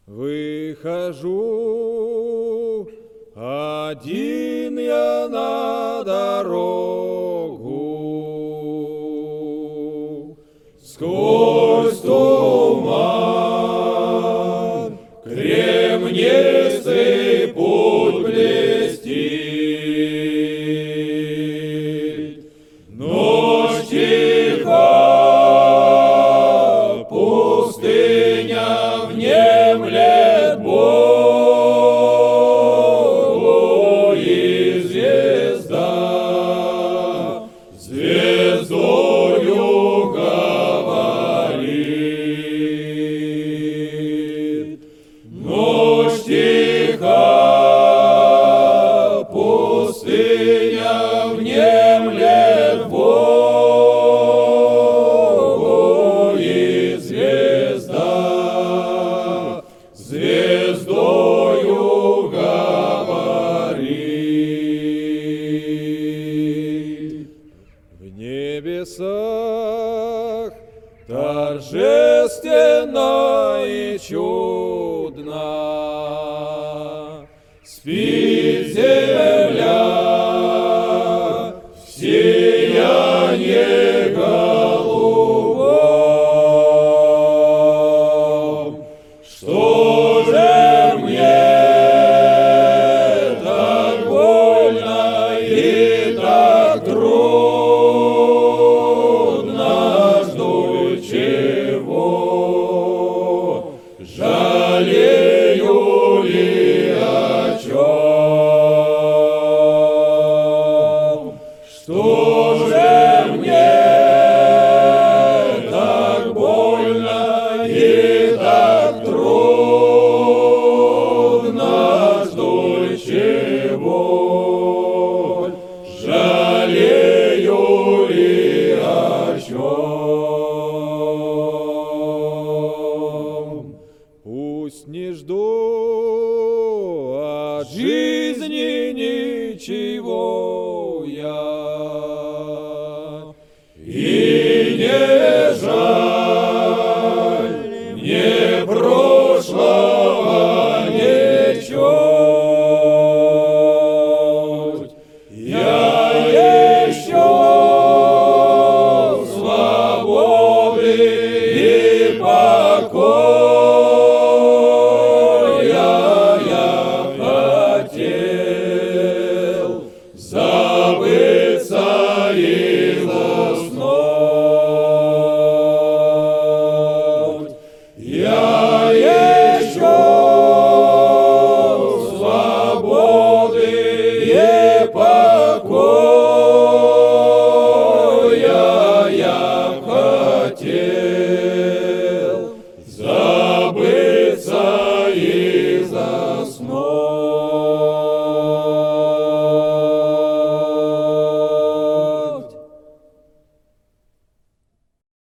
Выхожу один я на дорогу, сквозь туман кремнистый путь блестит. Ночь тиха, пустыня внемлет Богу, и звезда звездою говорит. Ночь тиха, пустыня внемлет Богу, и звезда звездою говорит. В небесах торжественно и чудно спит земля в сиянье голубом. Что же мне так больно и так трудно, жду чего, жалею ли о чем? Что же мне так больно и так трудно, жду чего, жалею ли о чем? Пусть не жду от жизни ничего я, и не жаль мне прошлого ничуть. Я еще свободы и покой.